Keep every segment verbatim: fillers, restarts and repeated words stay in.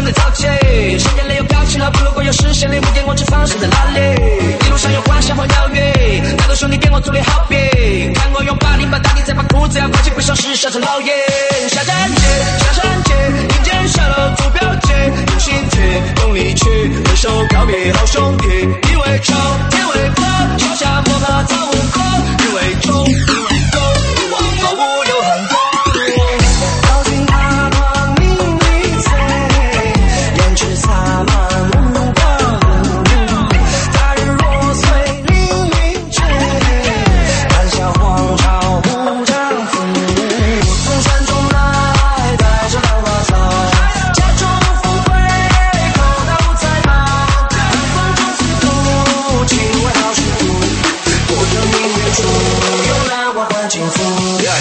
得早起，深夜里有表情了，不如果有视线里不见我只放生在哪里？一路上有欢笑和鸟语，那个兄弟给我做的好比，看我用八零八大地再把裤子要挂起，不像是小陈老爷。下站街，下山街，迎接下楼坐标界，用心贴，用力去，挥手告别好兄弟，一为仇，天为破，桥下莫怕早无过，一为忠，一为狗，往后无有很多。靠近他光明一翠，胭脂洒满目光，大日若碎凌云垂，谈笑黄巢无丈夫，从山中来带着兰花草，家中富贵口袋无财宝，风中自度情为好师徒，不得明月处，用兰花换情妇。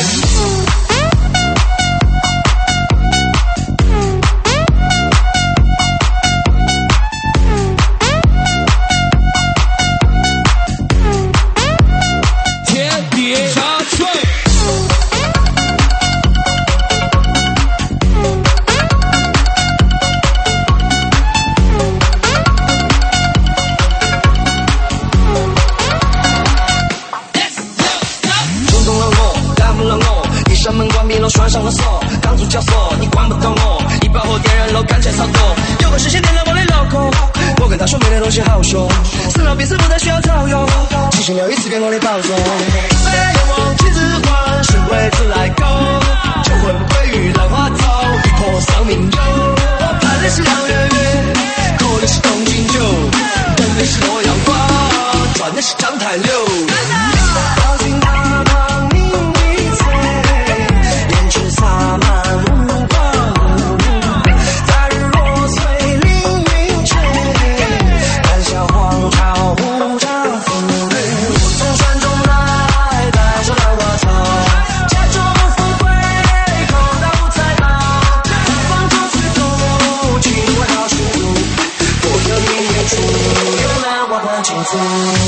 拴上了锁，钢珠绞索，你管不懂我。一把火点燃了，干柴操作。有个视线点亮我的脑壳，我跟他说没的东西好凶，死了必死不再需要操用，进行了一次给我的保重。没有梦亲自还，是为自来攻，就会不会与兰花草，一泼丧命酒。我盼的是两月月，口的是东京酒，等的是洛阳花，转的是章太柳。靠近他光明一翠，胭脂洒满目光，大日若碎凌云垂，谈笑黄巢无丈夫，从山中来带着兰花草，家中富贵口袋无财宝，风中自度情为好师徒，不得明月处，用兰花换情妇。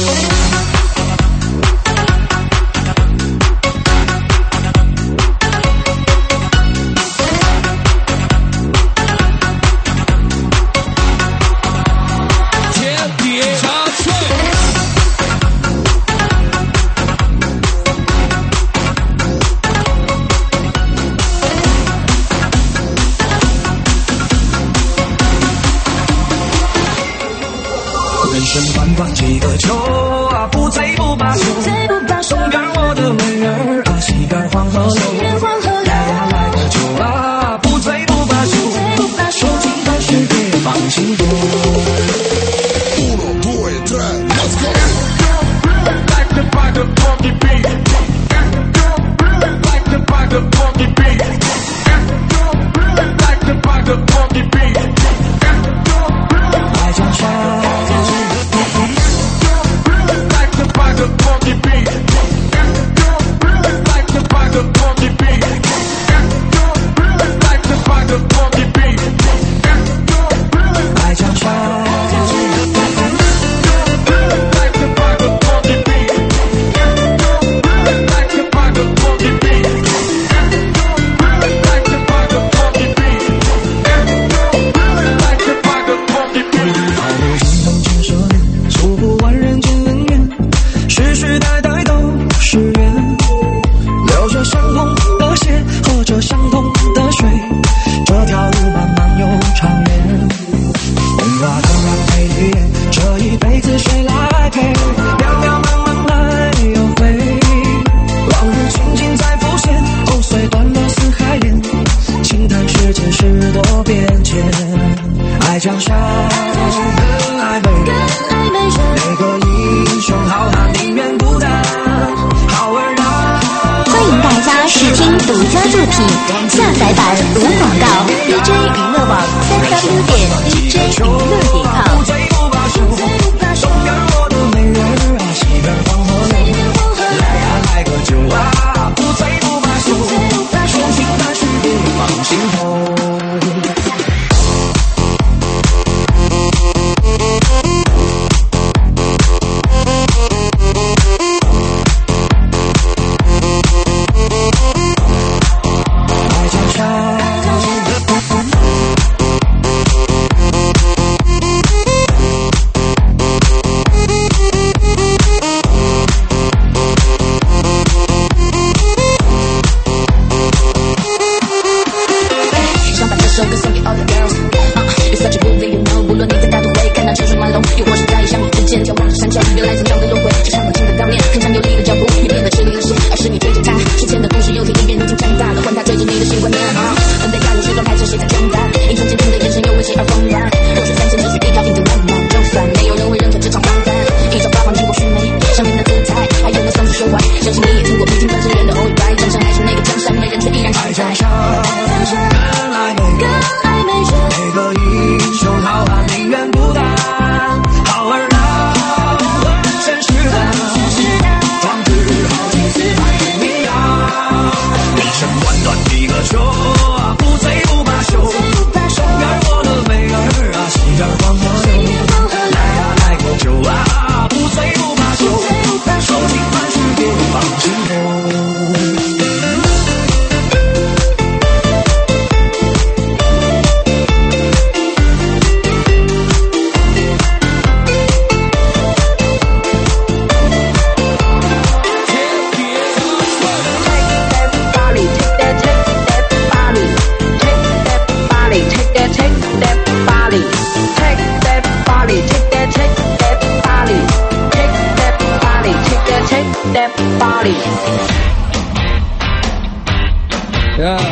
人生短短几个秋啊，不醉不罢休。东边我的美人儿啊，西边黄河流。来呀来个酒啊，不醉不罢休。说尽但是别放心多。Uno, due, tre, let's go. Really like the vibe of funky beat. Really like the vibe of funky beat. Really like the vibe of funky beat. 爱江山。江山更爱美人，哪个英雄好汉宁愿孤单，好儿郎。 欢迎大家试听独家作品，下载版无广告 D J 娱乐网三 w 点 D J 娱乐点 com。 东边我的美人啊，西边黄河流。来呀来个酒啊，不醉不罢休。说尽但是别放心头。 首歌送给 all the girls。You're such a movie, you know， 无论你在大都会看到车水马龙，又或是在相遇之间眺望着山丘，原来成长的轮回，就像母亲的悼念，铿锵有力的脚步，你变得吃力了些，而是你追着他，之前的故事又听一遍，如今长大了，换他追着你的新观念。等待加入时段，开始谁在冲淡，英雄坚定的眼神又为谁而疯然？若是三千只需一条一点浪漫，就算没有人会认可这场荒诞，一朝八方经过须眉，上面的姿态，还有那双手手腕，相信你也听过披荆斩棘人的 all right， 江山还是那个江山，没人却依然存在。 更爱美，更爱美人，每个英雄好汉宁愿不担，好儿郎，真实的，壮志豪情四海不一样，一生短短几个秋，不醉不罢休，风儿过了美儿啊，喜儿黄河流，来啊来口酒啊，不醉不罢休，手尽万事别放心头。 That body. Yeah.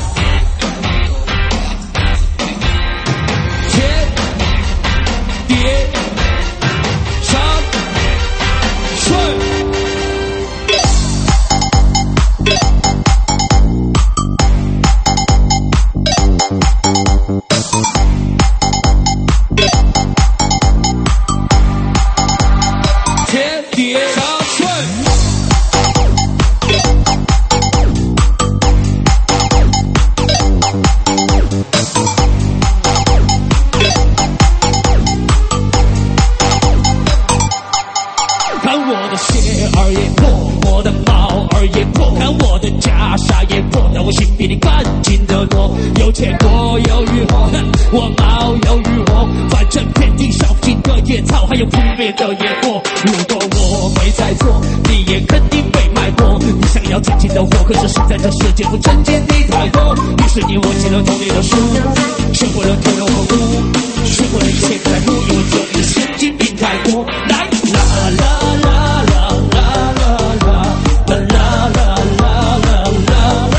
天叠上顺。天叠上顺。比你干净得多，有钱过有欲火，我毛有欲火，反正遍地烧尽的野草，还有扑灭的野火。如果我没猜错，你也肯定被卖过。你想要挣钱的火，可是现在这世界不挣钱的太多。于是你忘记了童年的书，学会了偷龙和舞，学会了一切不在乎，因为只有你的神经病太多。来啦啦啦啦啦啦啦啦啦啦啦啦。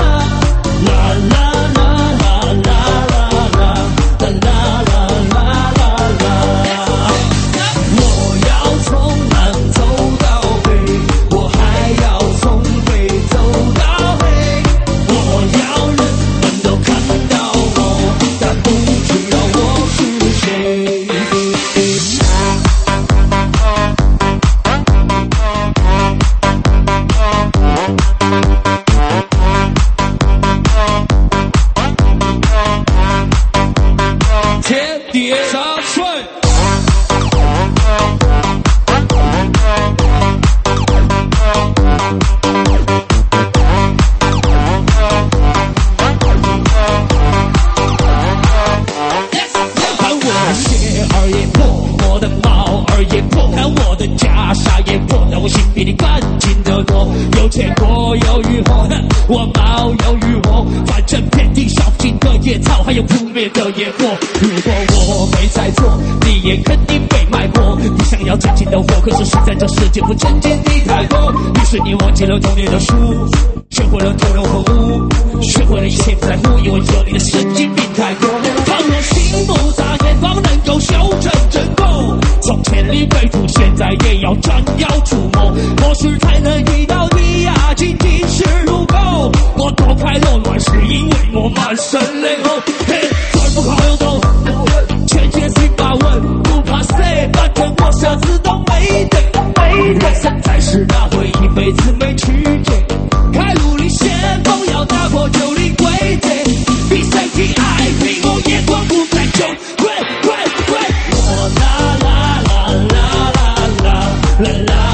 我毛有欲火，反正遍地烧尽的野草，还有扑灭的野火。如果我没猜错，你也肯定被卖过。你想要挣钱的火，可是现在这世界不挣钱的太多。于是你忘记了童年的书，学会了偷龙和舞，学会了一切不在乎，因为只有你的神经病太多。倘若心不眨眼方能够修正真空，从千里飞出，现在也要斩妖除魔，何时才能遇到你呀？仅仅是如果我躲开了乱世，因为我满身泪后。嘿，再不靠右头，全界谁把稳，不怕谁，反正我啥子都没得。人生在世，哪会一辈子没曲折？开路里先锋，要打破旧的规则。比谁提爱拼，我眼光不再久。快快快！我啦啦啦啦啦啦啦啦。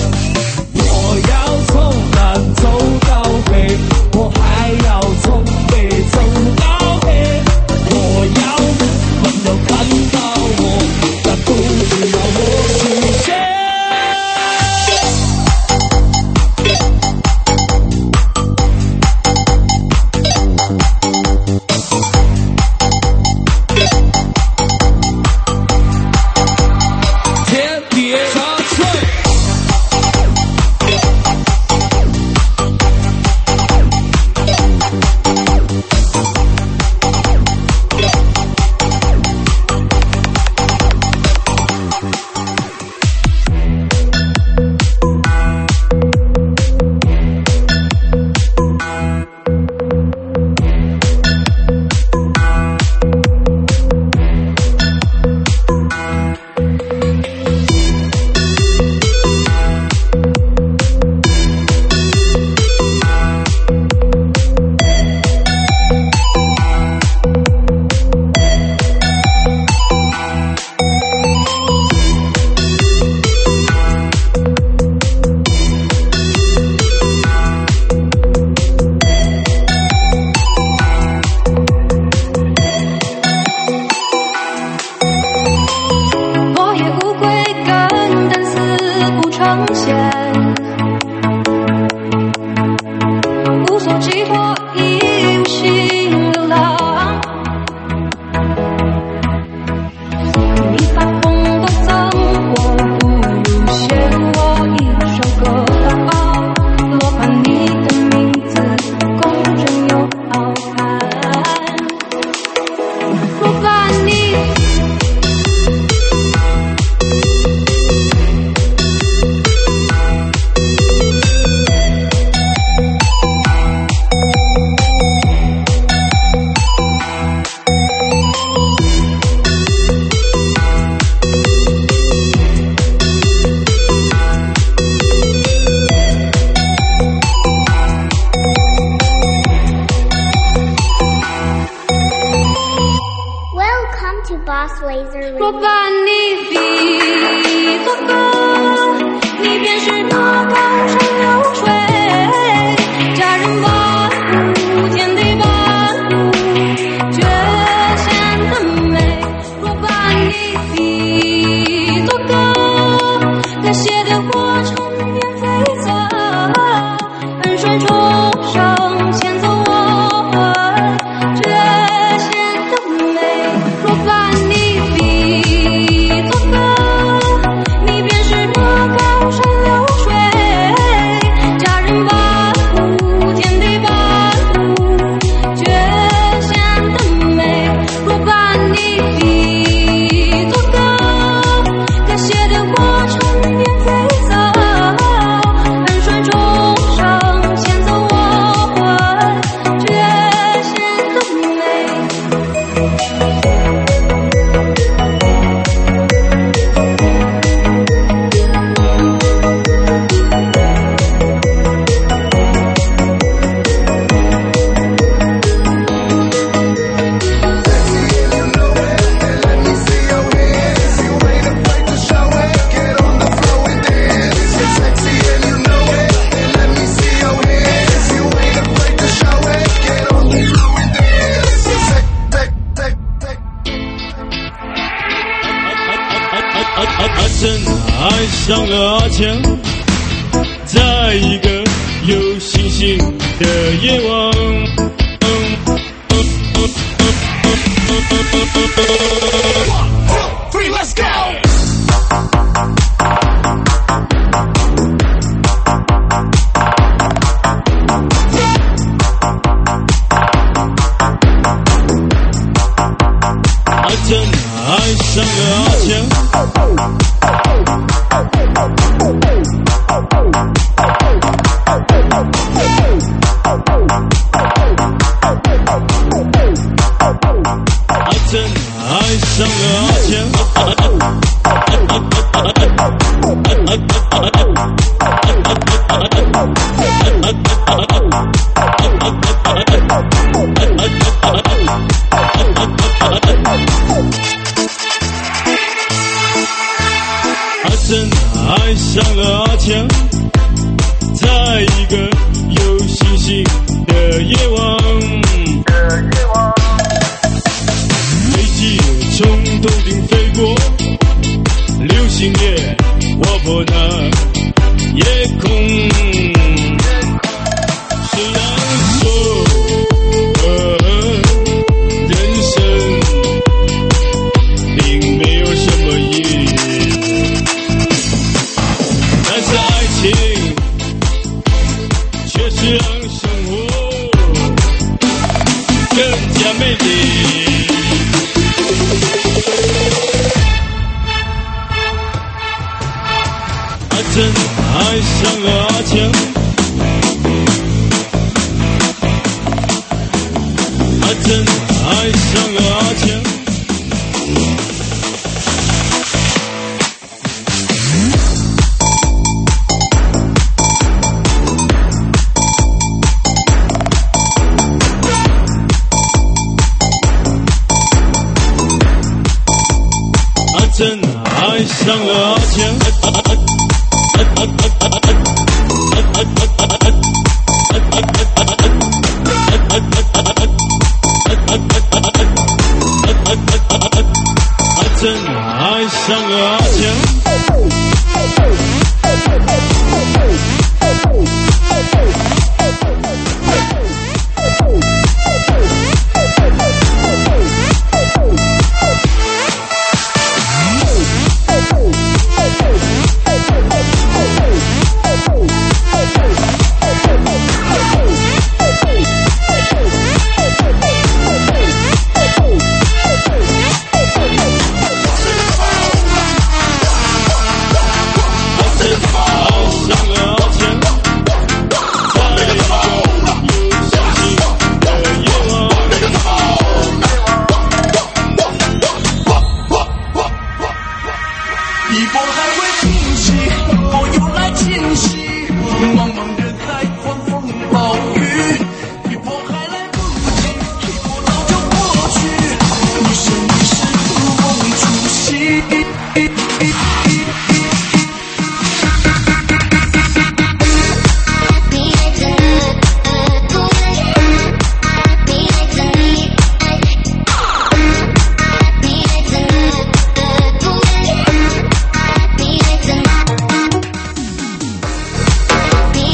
我要从南走到北，我还要从北上了阿强，在一个有星星的夜晚。 One, two, three, let's go! 阿珍爱上了阿强，阿珍爱上了阿强。阿珍爱上了阿强，在一个有星星的夜晚，飞机从头顶飞过，流星也划破那夜空。虽然说人生并没有什么意义，但是爱情却是让生活更加美丽。阿珍爱上了阿强，阿珍爱上了阿强。阿珍爱上了阿强。阿珍爱上了阿强。 你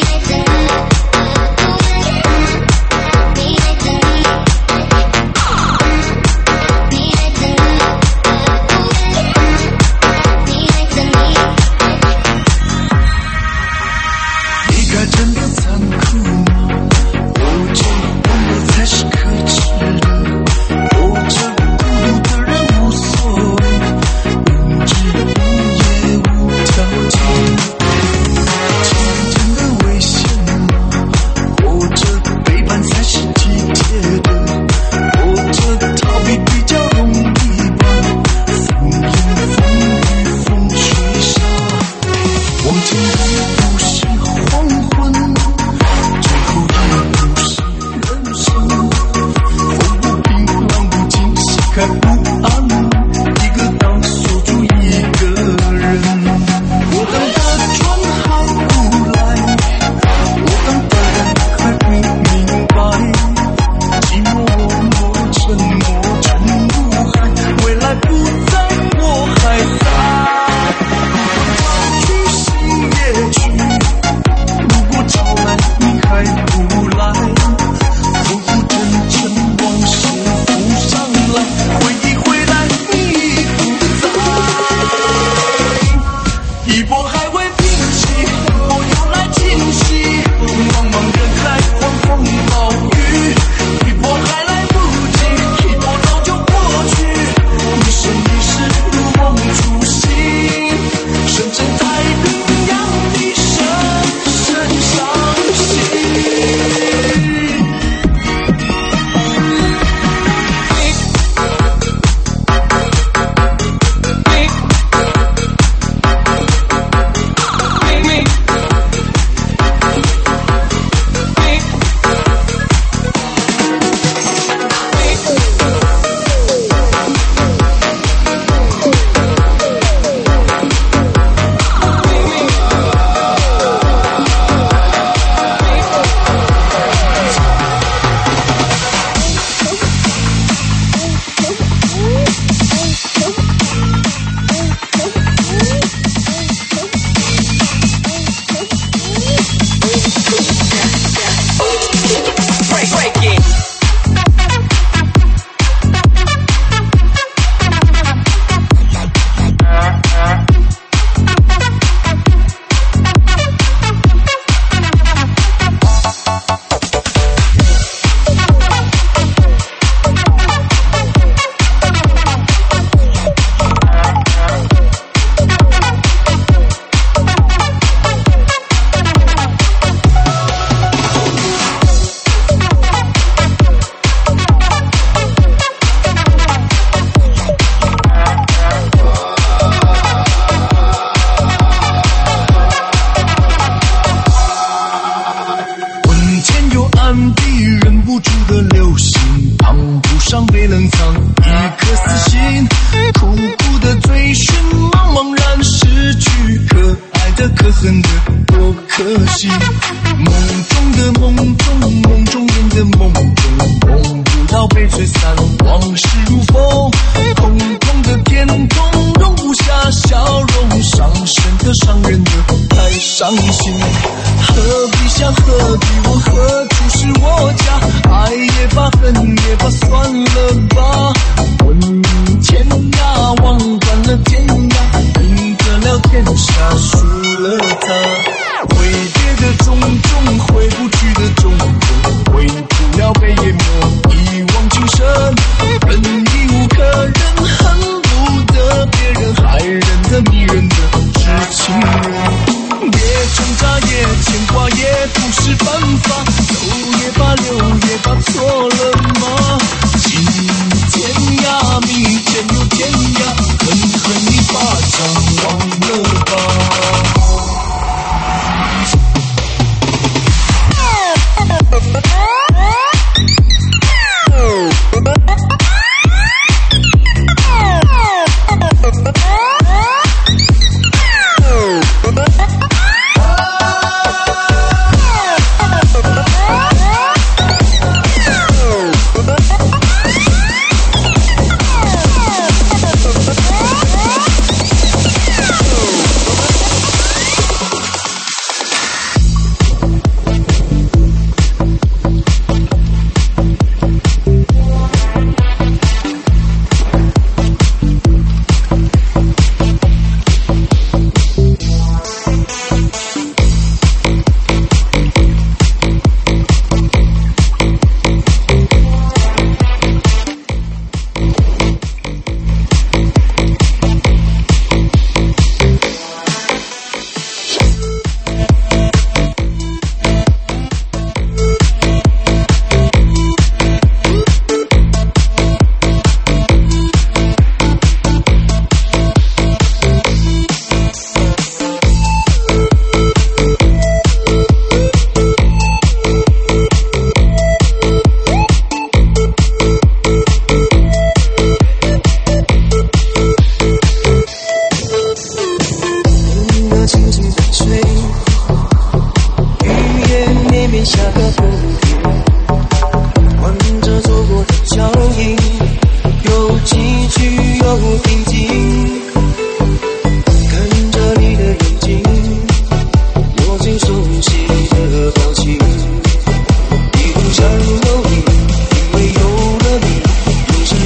一波还未平息，我又来惊喜，茫茫人海，狂风暴雨，一波还来不及，一波早就过去，一生一世如梦初醒，深深太平洋你深深伤心。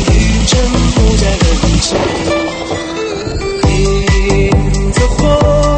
In the fall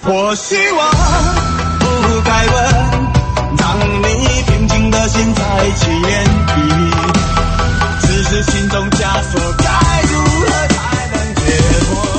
或许我不该问，让你平静的心再起涟漪，只是心中枷锁该如何才能解脱？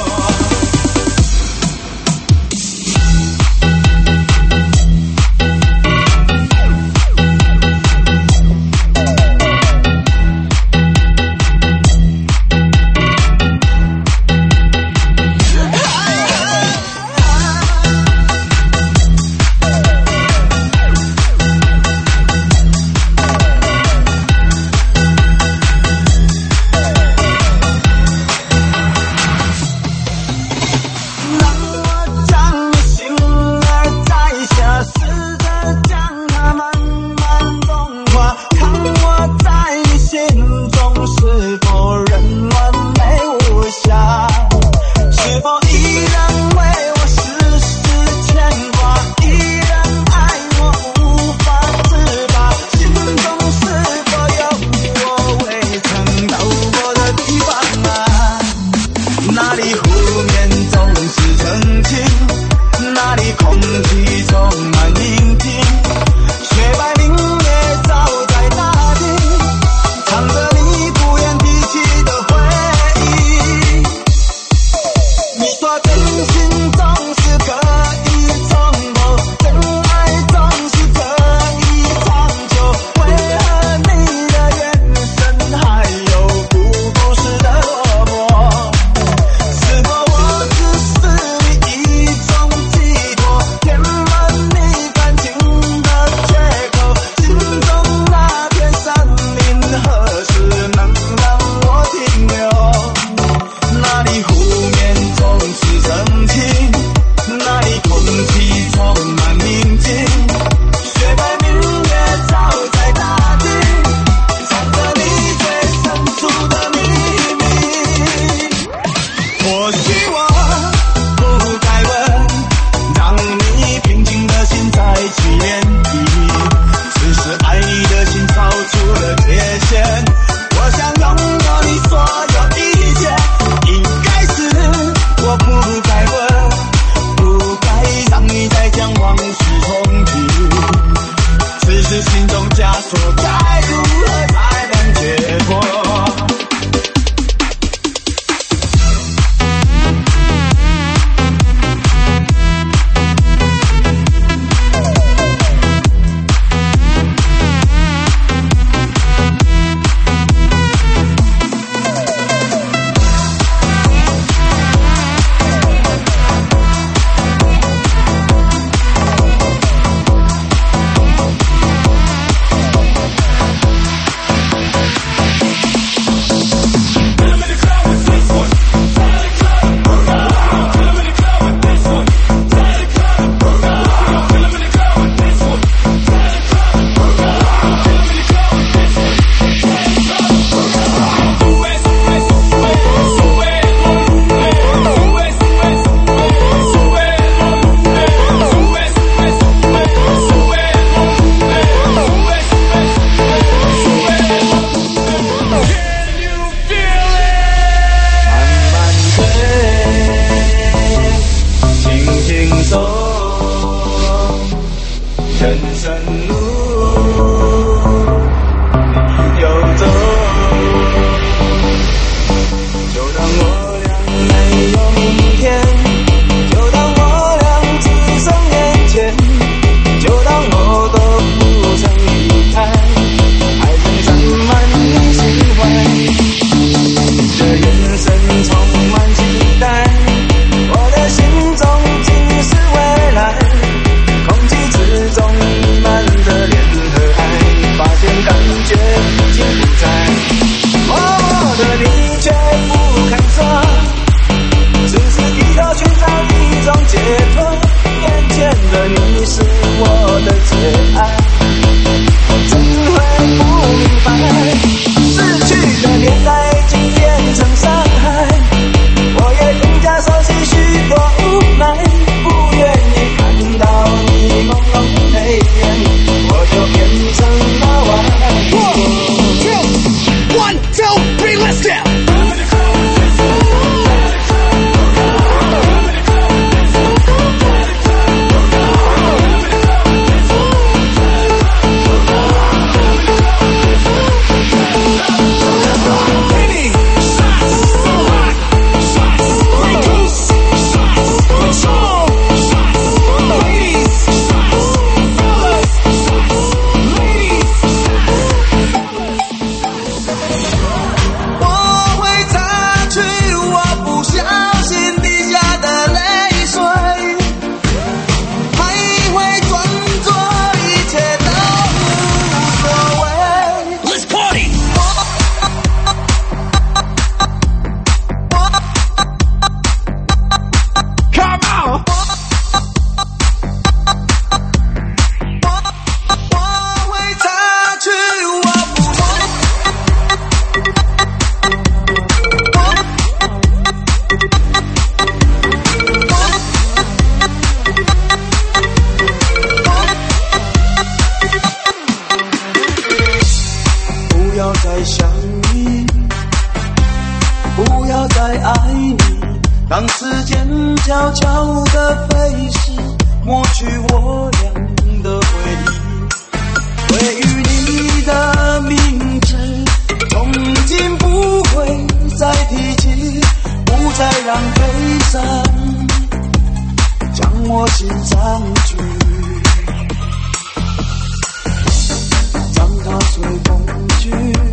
让时间悄悄地飞逝，抹去我俩的回忆。对于你的名字，从今不会再提起，不再让悲伤将我心占据。将它随风去，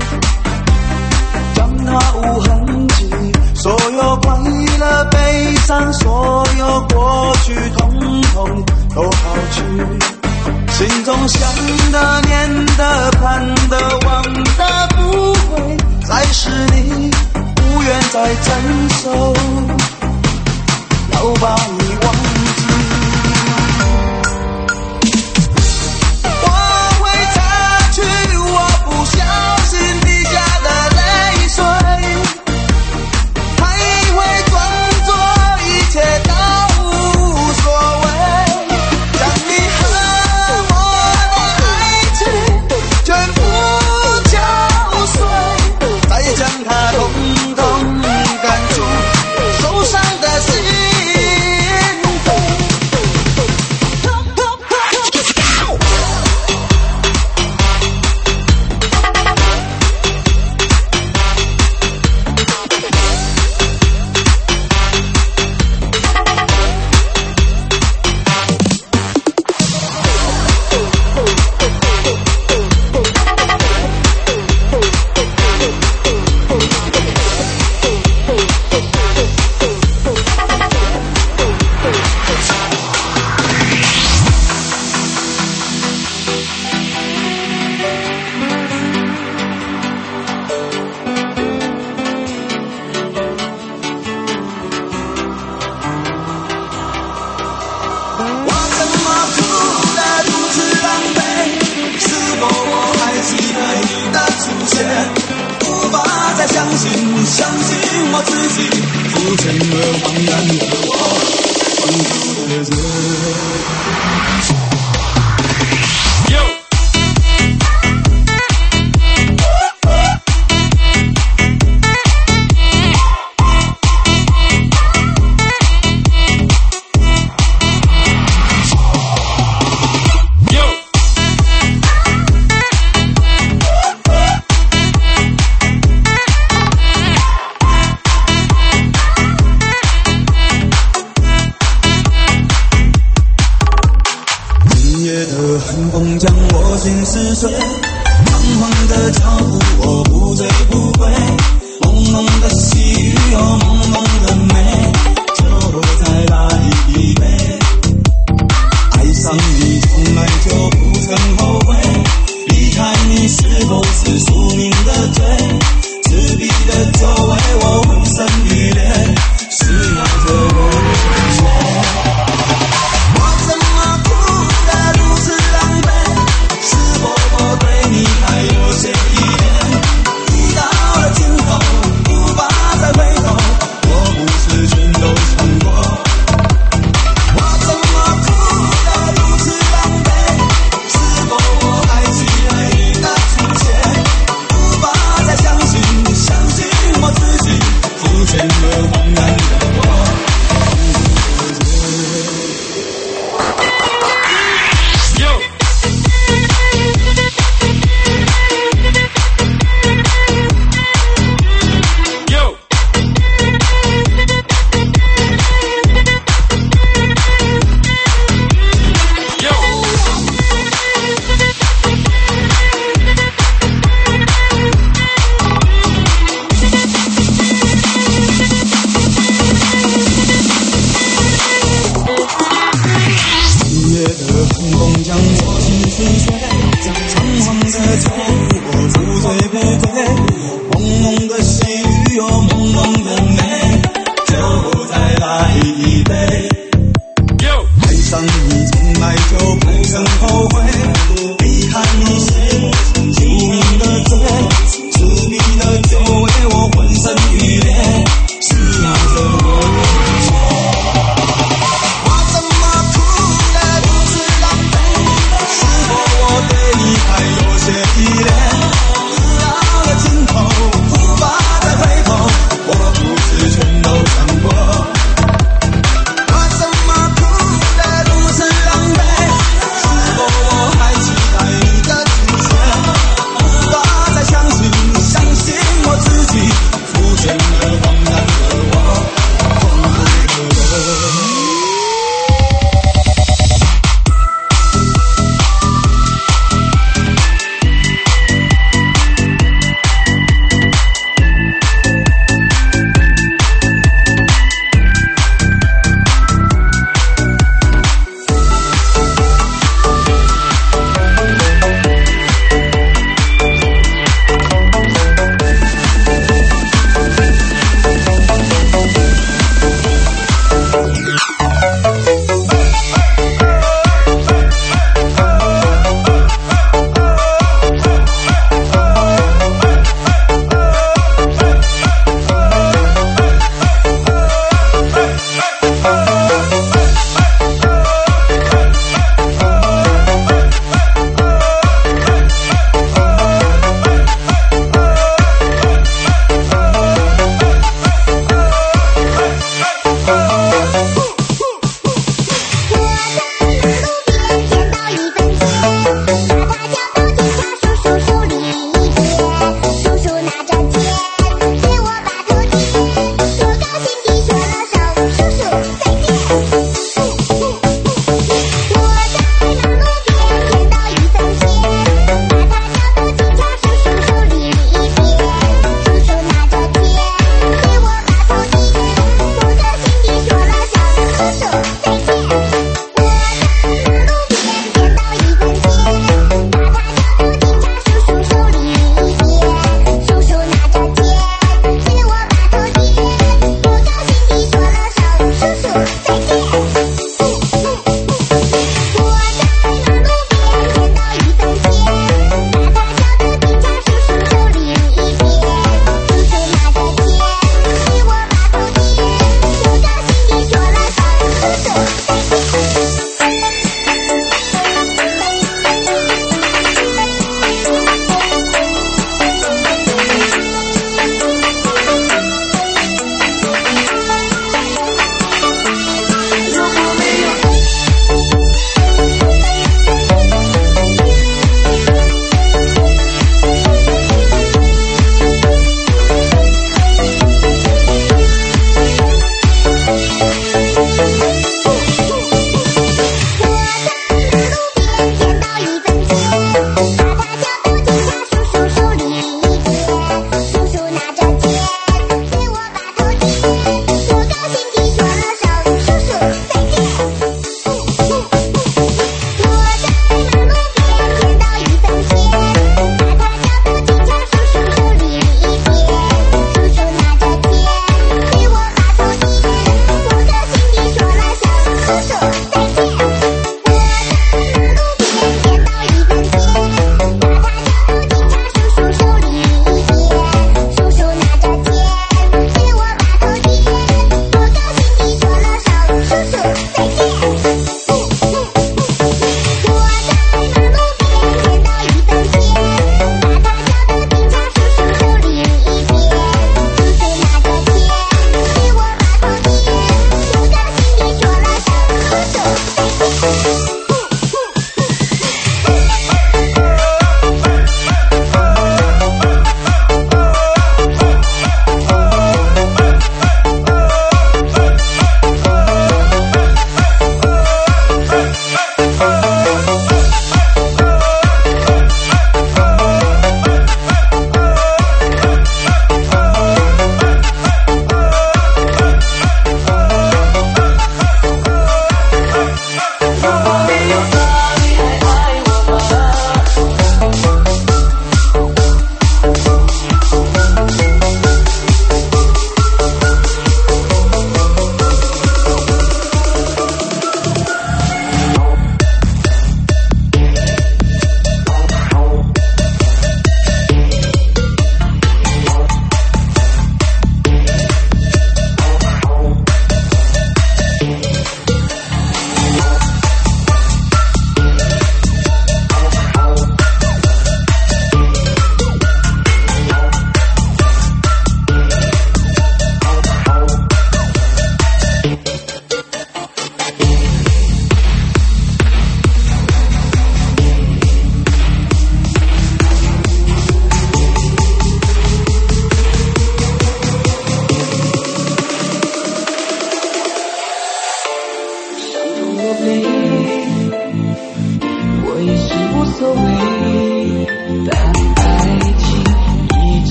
将它无痕迹，所有快乐悲伤，所有过去统统都抛去。心中想的念的盼的望的不会再是你，不愿再承受，要把你忘记。我会擦去我不小心滴下的泪水，还会装作一切都无所谓，将你和我的爱情全部敲碎，再将它统统赶出受伤的心。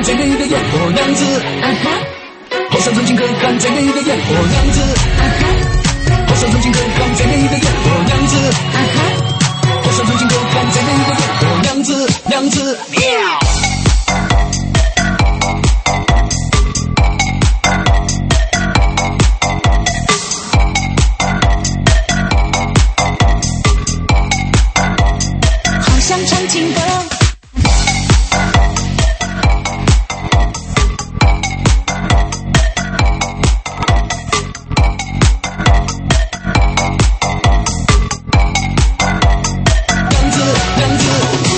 最美的烟火娘子，好想曾经可看最美的烟火娘子，好想曾经可看最美的烟火娘子，好想曾经可看最美的烟火娘子，娘子喵。 唱情歌， 娘子，娘子。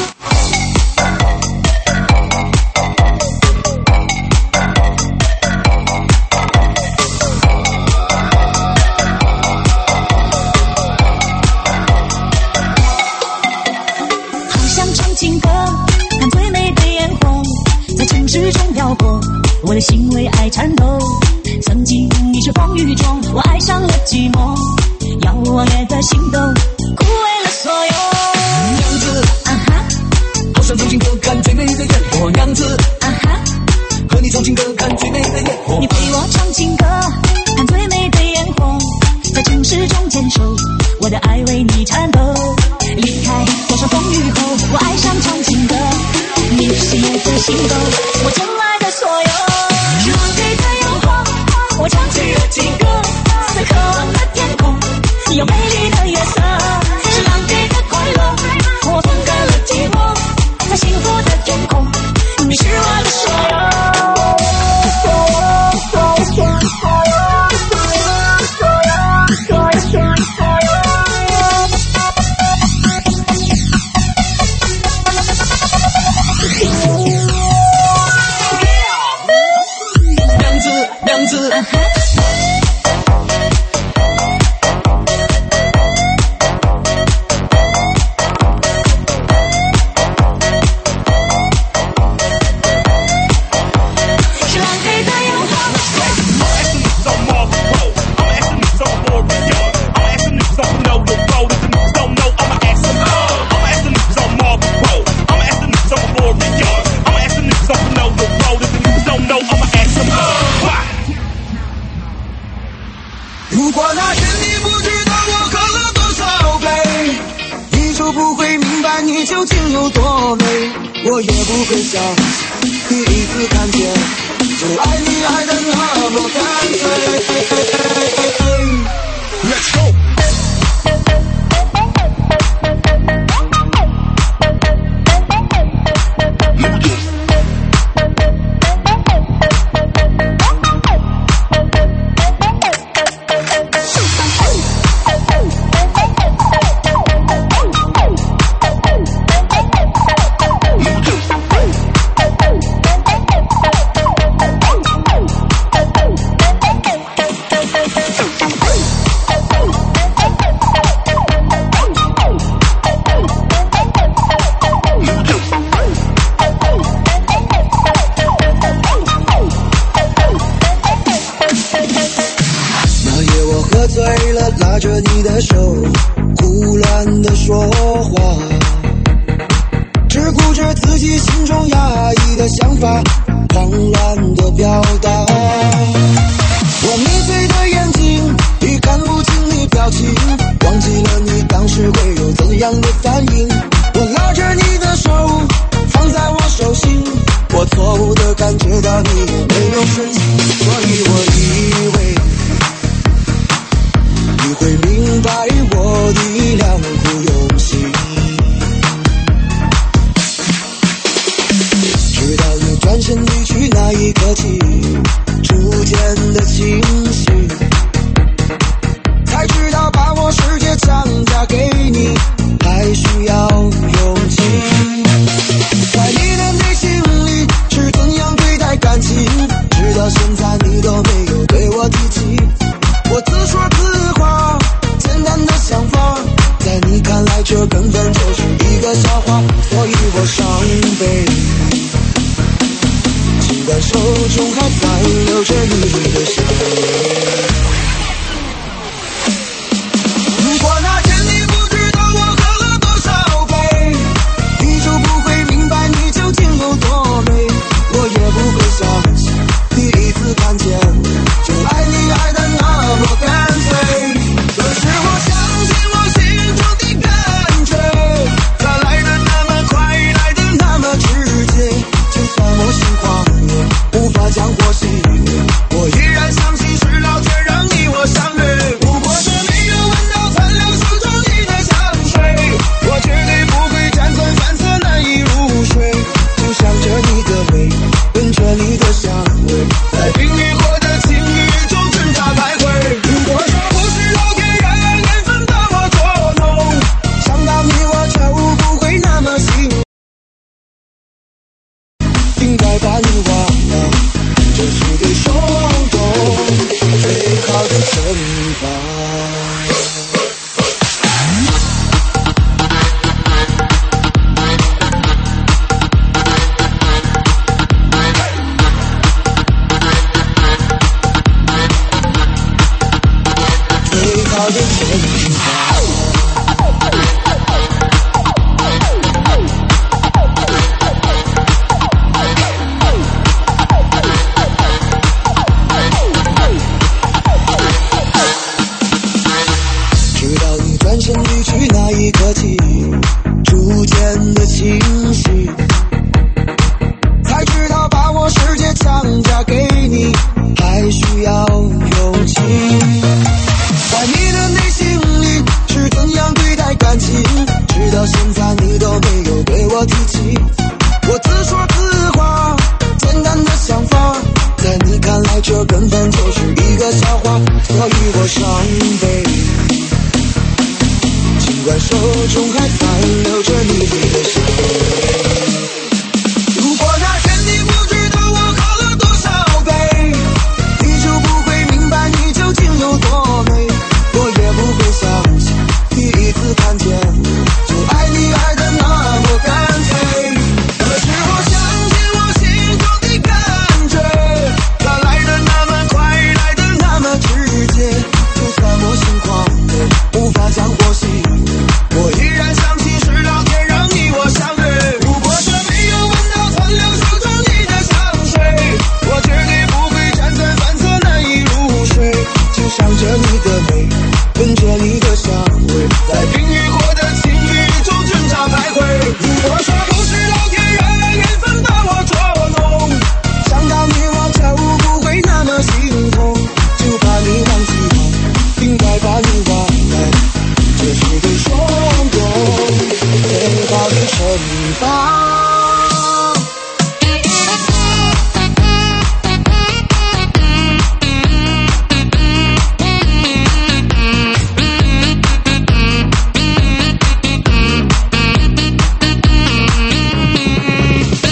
我的心为爱颤抖，曾经你是风雨中，我爱上了寂寞，遥望夜的心动，枯萎了所有。 娘子， 啊哈， 好想重新可看最美的烟火，娘子， 啊哈， 和你重新可看最美的烟火。 你陪我唱情歌，看最美的烟火，在城市中坚守，我的爱为你颤抖。离开多少风雨后，我爱上唱情歌，你是夜的心动，我真爱的所有。是浪费的诱惑，我唱起了情歌，在渴望的天空，有美丽的月色。是浪费的快乐，我分开了寂寞，在幸福的天空，你是我的所有。 娘子，娘子。 如果那天你不知道我喝了多少杯，你就不会明白你究竟有多美。我也不会想第一次看见就爱你爱得那么干脆。Let's go。醉了，拉着你的手，胡乱的说话，只顾着自己心中压抑的想法，慌乱的表达。我迷醉的眼睛已看不清你表情，忘记了你当时会有怎样的反应。我拉着你的手放在我手心，我错误的感觉到你没有声息，所以我以为你会明白我的良苦用心，直到你转身离去那一刻起，逐渐的清晰，才知道把我世界强加给你还需要勇气。在你的内心里是怎样对待感情，直到现在你都没有对我提起。我自说自话，简单的想法，在你看来这根本就是一个笑话，所以我伤悲，尽管手中还残留着你的香味。如果那天你不知道我喝了多少杯，你就不会明白你究竟有多美，我也不繁华，这是对手中最好的惩罚。最好的惩罚。直到你转身离去那一刻起，逐渐的清晰，才知道把我世界强加给你，还需要勇气。在你的内心里是怎样对待感情，直到现在你都没有对我提起。我自说自话，简单的想法，在你看来这根本就是一个笑话，所以我伤悲。尽管手中还残留着你的手。